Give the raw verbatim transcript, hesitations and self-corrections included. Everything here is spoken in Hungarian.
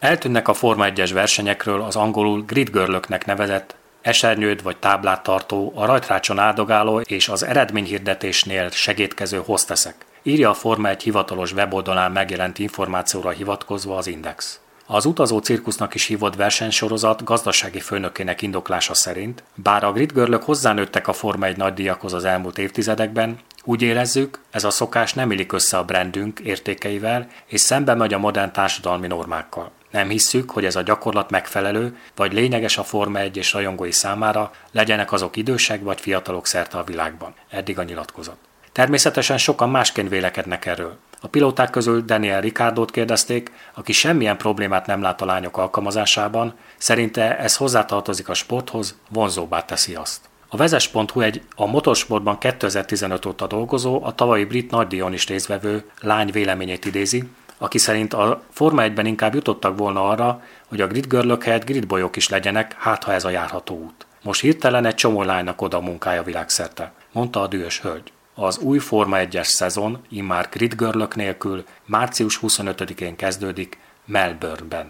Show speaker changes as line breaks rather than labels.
Eltűnnek a Forma egyes versenyekről az angolul grid girlöknek nevezett esernyőt vagy táblát tartó, a rajtrácson áldogáló és az eredményhirdetésnél segédkező hostessek, írja a Forma egy hivatalos weboldalán megjelent információra hivatkozva az Index. Az utazó cirkusznak is hívott versenysorozat gazdasági főnökének indoklása szerint, bár a grid girlök hozzánőttek a Forma egy nagydíjakhoz az elmúlt évtizedekben, úgy érezzük, ez a szokás nem illik össze a brandünk értékeivel, és szembe megy a modern társadalmi normákkal. Nem hisszük, hogy ez a gyakorlat megfelelő, vagy lényeges a Forma egy és rajongói számára, legyenek azok idősek vagy fiatalok szerte a világban. Eddig a nyilatkozat. Természetesen sokan másként vélekednek erről. A pilóták közül Daniel Ricciardót kérdezték, aki semmilyen problémát nem lát a lányok alkalmazásában, szerinte ez hozzátartozik a sporthoz, vonzóbbá teszi azt. A vezes pont hu egy a motorsportban kétezer-tizenöt óta dolgozó, a tavalyi brit nagydíjon is résztvevő lány véleményét idézi, aki szerint a Forma egyben inkább jutottak volna arra, hogy a grid girlök helyett gridbolyok is legyenek, hát ha ez a járható út. Most hirtelen egy csomó lánynak oda a munkája világszerte, mondta a dühös hölgy. Az új Forma egyes szezon immár grid girlök nélkül március huszonötödikén kezdődik Melbourneben.